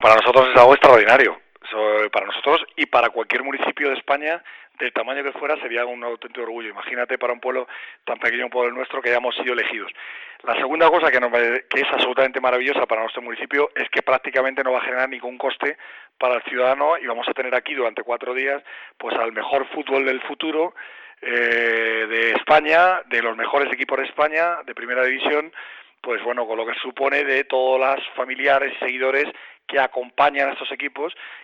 Para nosotros es algo extraordinario. Para nosotros y para cualquier municipio de España, del tamaño que fuera, sería un auténtico orgullo. Imagínate para un pueblo tan pequeño como el nuestro que hayamos sido elegidos. La segunda cosa que es absolutamente maravillosa para nuestro municipio es que prácticamente no va a generar ningún coste para el ciudadano y vamos a tener aquí durante 4 días pues al mejor fútbol del futuro de España, de los mejores equipos de España, de primera división, pues bueno, con lo que supone de todas las familiares y seguidores que acompañan a estos equipos